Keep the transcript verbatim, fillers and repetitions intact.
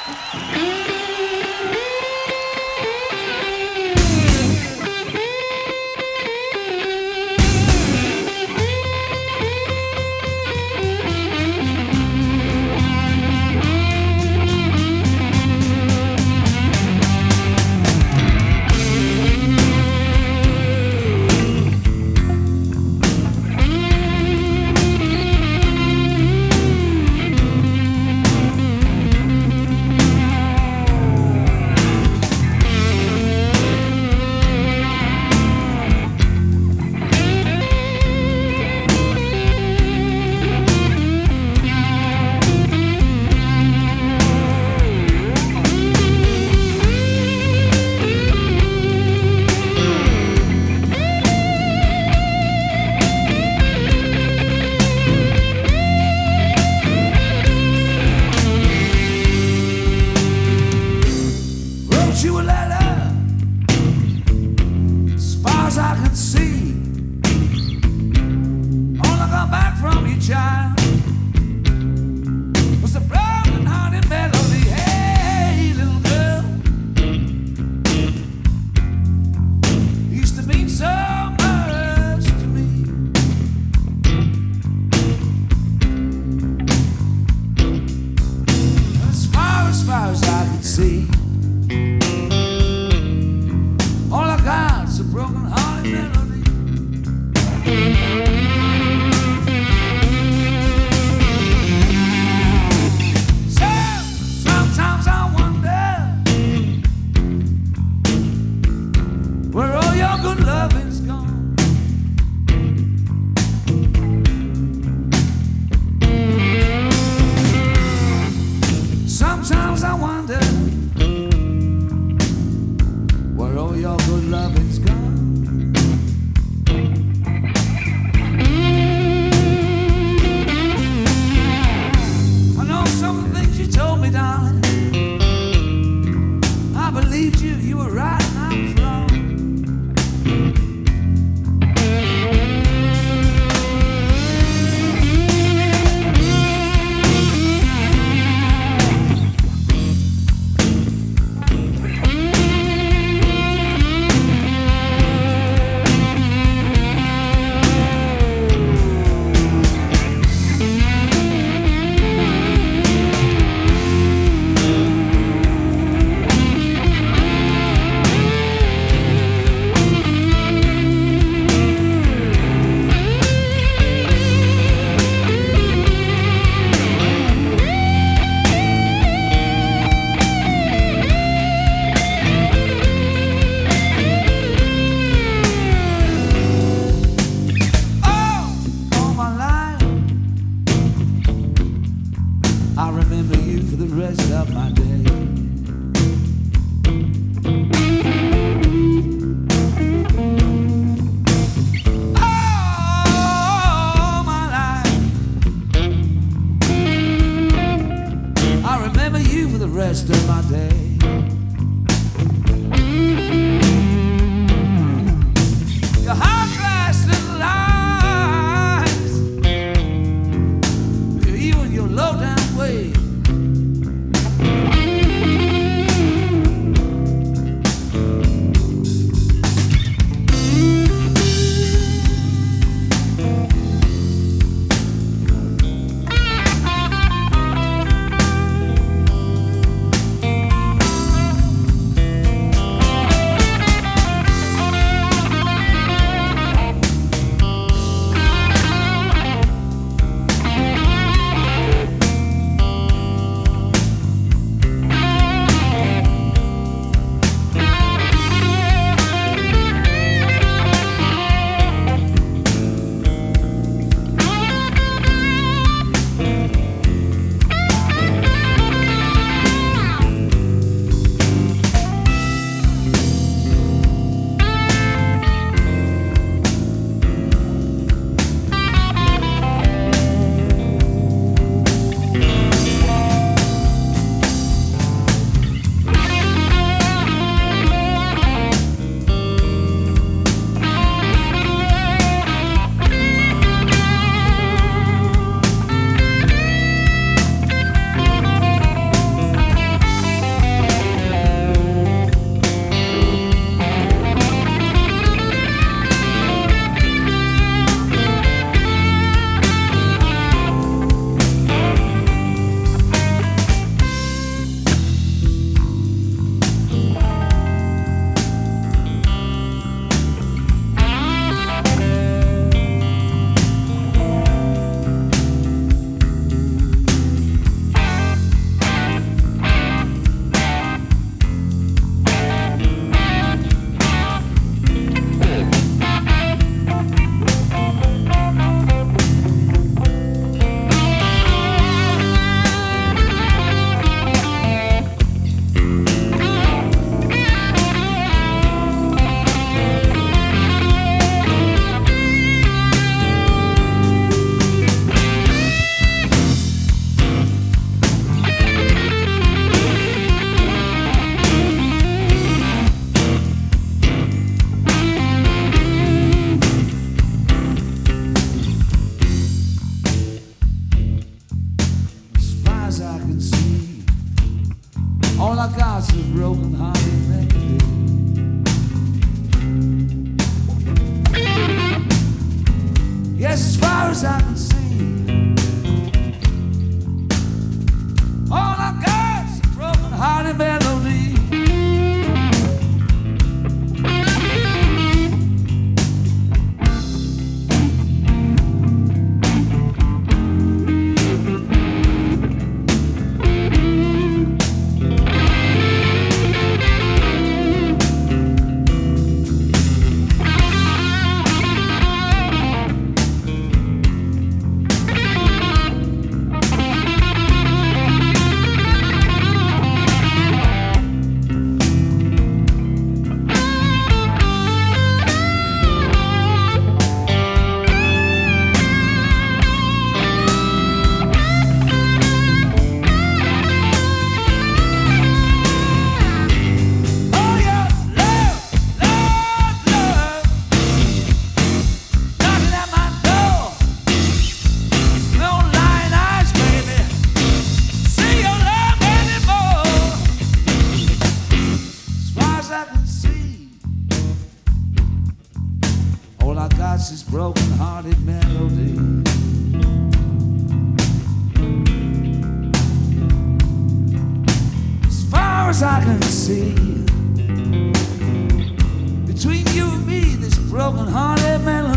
You a letter, as far as I can see. All I got back from you, child, was a broken hearted melody. Hey, little girl, used to mean so much to me. As far as far as I can see, all I got's a broken hearted melody. So sometimes I wonder where all your good loving's gone. Sometimes I wonder where all your good loving's gone. I know some of the things you told me, darling. I believed you, you were right and I was wrong. I remember you for the rest of my day. All my life, I remember you for the rest of my day. Your hard glass little eyes, you and your low down way. I got's a broken-hearted melody. Yes, as far as I can see, all I got's a broken-hearted melody. All I got's this broken-hearted melody. As far as I can see, between you and me, this broken-hearted melody.